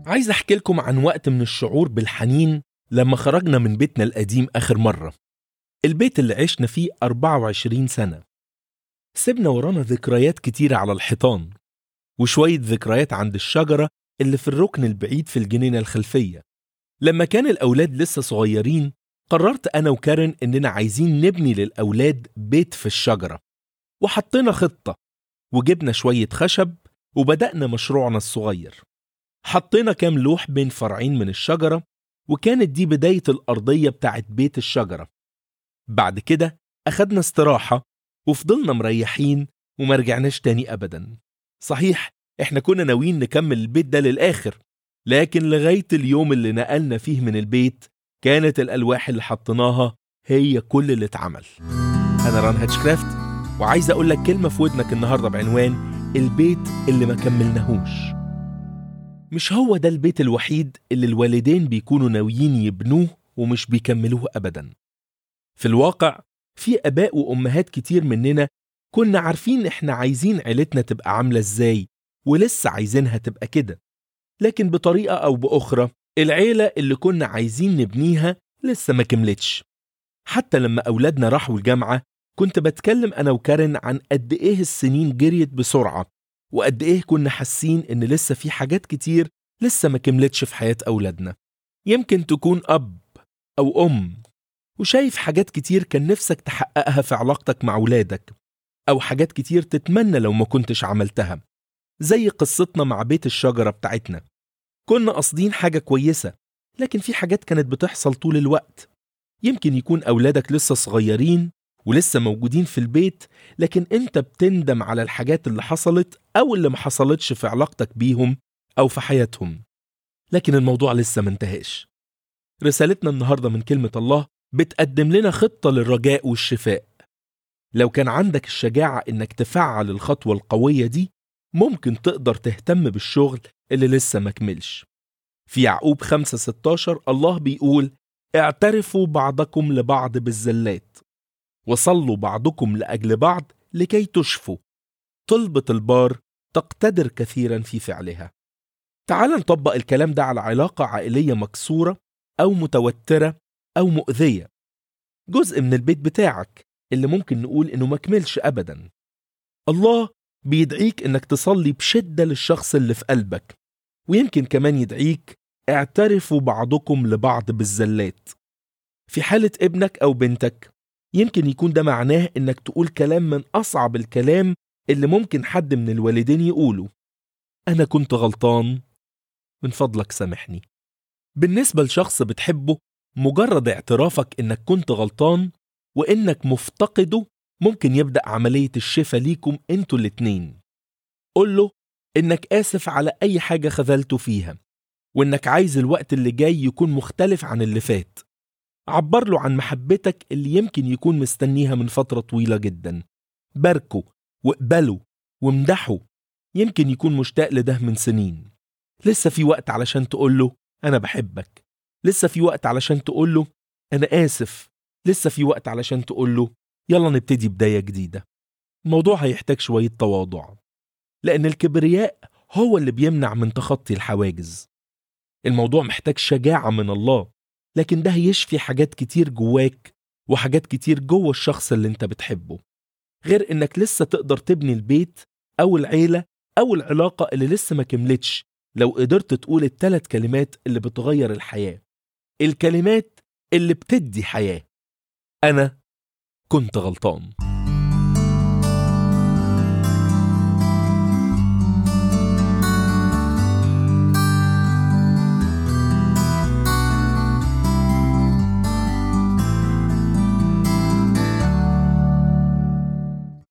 عايز أحكي لكم عن وقت من الشعور بالحنين لما خرجنا من بيتنا القديم آخر مرة، البيت اللي عشنا فيه 24 سنة. سيبنا ورانا ذكريات كتيرة على الحيطان، وشوية ذكريات عند الشجرة اللي في الركن البعيد في الجنينة الخلفية. لما كان الأولاد لسه صغيرين، قررت أنا وكارن إننا عايزين نبني للأولاد بيت في الشجرة، وحطينا خطة وجبنا شوية خشب وبدأنا مشروعنا الصغير. حطينا كام لوح بين فرعين من الشجرة، وكانت دي بداية الأرضية بتاعت بيت الشجرة. بعد كده أخدنا استراحة وفضلنا مريحين ومرجعناش تاني أبدا. صحيح إحنا كنا ناويين نكمل البيت ده للآخر، لكن لغاية اليوم اللي نقلنا فيه من البيت كانت الألواح اللي حطيناها هي كل اللي اتعمل. أنا ران هاتشكرافت، وعايز أقول لك كلمة في ودنك النهاردة بعنوان البيت اللي ما كملناهوش. مش هو ده البيت الوحيد اللي الوالدين بيكونوا ناويين يبنوه ومش بيكملوه أبدا. في الواقع في آباء وأمهات كتير مننا كنا عارفين إحنا عايزين عيلتنا تبقى عاملة إزاي، ولسه عايزينها تبقى كده، لكن بطريقة أو بأخرى العيلة اللي كنا عايزين نبنيها لسه ما كملتش. حتى لما أولادنا راحوا الجامعة كنت بتكلم أنا وكارن عن قد إيه السنين جريت بسرعة، وقد إيه كنا حاسين إن لسه في حاجات كتير لسه ما كملتش في حياة أولادنا. يمكن تكون أب أو أم وشايف حاجات كتير كان نفسك تحققها في علاقتك مع أولادك، أو حاجات كتير تتمنى لو ما كنتش عملتها، زي قصتنا مع بيت الشجرة بتاعتنا. كنا قاصدين حاجة كويسة، لكن في حاجات كانت بتحصل طول الوقت. يمكن يكون أولادك لسه صغيرين ولسه موجودين في البيت، لكن أنت بتندم على الحاجات اللي حصلت أو اللي ما حصلتش في علاقتك بيهم أو في حياتهم. لكن الموضوع لسه ما انتهاش. رسالتنا النهاردة من كلمة الله بتقدم لنا خطة للرجاء والشفاء. لو كان عندك الشجاعة إنك تفعل الخطوة القوية دي، ممكن تقدر تهتم بالشغل اللي لسه ما كملش. في يعقوب 5:16 الله بيقول: اعترفوا بعضكم لبعض بالزلات، وصلوا بعضكم لأجل بعض لكي تشفوا، طلبة البار تقتدر كثيرا في فعلها. تعال نطبق الكلام ده على علاقة عائلية مكسورة أو متوترة أو مؤذية، جزء من البيت بتاعك اللي ممكن نقول إنه مكملش أبدا. الله بيدعيك إنك تصلي بشدة للشخص اللي في قلبك، ويمكن كمان يدعيك اعترفوا بعضكم لبعض بالزلات. في حالة ابنك أو بنتك يمكن يكون ده معناه إنك تقول كلام من أصعب الكلام اللي ممكن حد من الوالدين يقوله: أنا كنت غلطان، من فضلك سامحني. بالنسبة لشخص بتحبه، مجرد اعترافك إنك كنت غلطان وإنك مفتقده ممكن يبدأ عملية الشفاء ليكم انتوا الاتنين. قل له إنك آسف على أي حاجة خذلته فيها، وإنك عايز الوقت اللي جاي يكون مختلف عن اللي فات. عبر له عن محبتك اللي يمكن يكون مستنيها من فترة طويلة جدا. باركه واقبله وامدحه، يمكن يكون مشتاق لده من سنين. لسه في وقت علشان تقول له أنا بحبك، لسه في وقت علشان تقول له أنا آسف، لسه في وقت علشان تقول له يلا نبتدي بداية جديدة. الموضوع هيحتاج شوية تواضع، لأن الكبرياء هو اللي بيمنع من تخطي الحواجز. الموضوع محتاج شجاعة من الله، لكن ده هيشفي حاجات كتير جواك وحاجات كتير جوه الشخص اللي انت بتحبه، غير انك لسه تقدر تبني البيت او العيلة او العلاقة اللي لسه ما كملتش لو قدرت تقول ال3 كلمات اللي بتغير الحياة، الكلمات اللي بتدي حياة: أنا كنت غلطان.